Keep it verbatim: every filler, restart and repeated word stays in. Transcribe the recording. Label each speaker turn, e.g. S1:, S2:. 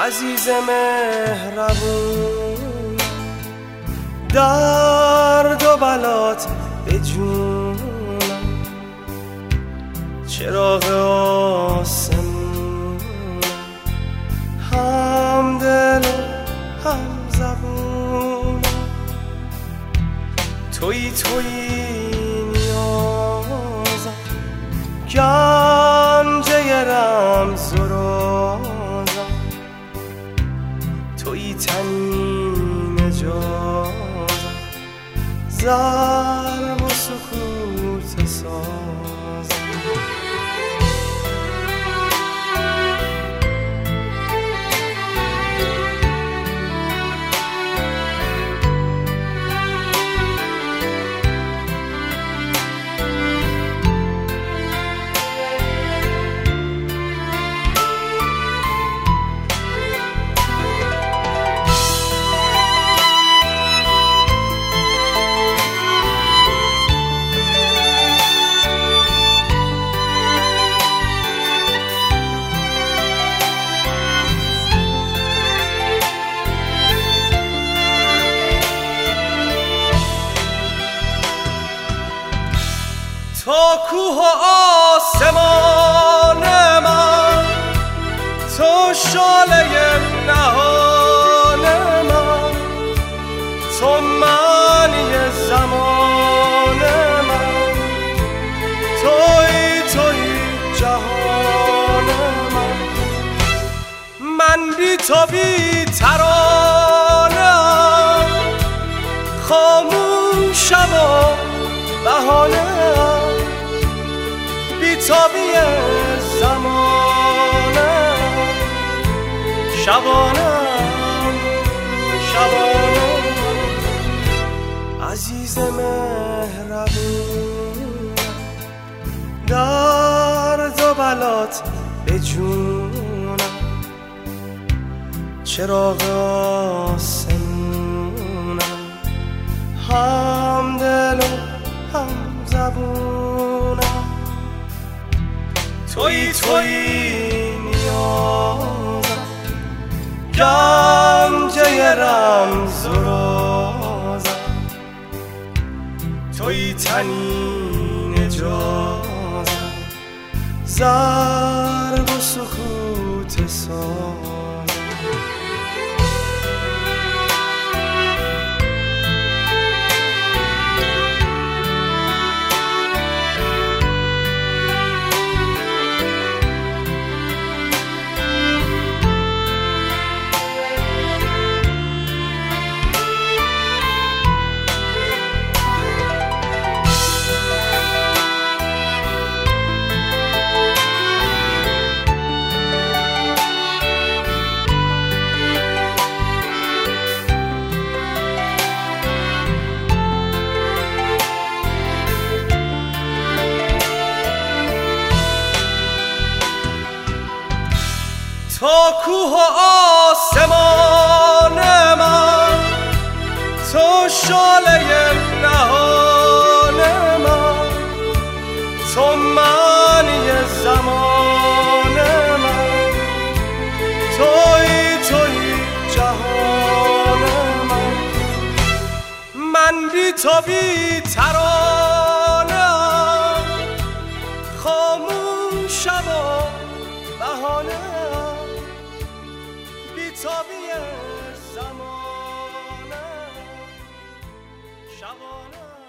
S1: عزیز مهربون، درد و بلات به جونم، چراغ آسمون، هم دل و هم زبون، تویی تویی نیازم، گنجه رمز و رازم، تویی تنین نجازم، ضرب و سکوت سازم. تا کوه و آسمان من، تو شاله نهان من، تو معنی زمان من، توی توی جهان من. من بی تو بی ترانم، خاموشم و بهانم، بی تابی زمانم، شبانم شبانم. عزیز مهربون، درد و بلات به جونم، چراغ آسمونم، هم دل و هم زبونم، تویی تویی نیازم، گنجه رمز و رازم، تویی تنین نجازم، ضرب و سکوت سازم. تا کوه و آسمان من، تو شاله نهان من، تو معنی زمان من، توی توی جهان من. من بی تو بی ترانم، خاموشم و بهانم، بی تابی زمانم، شبانم.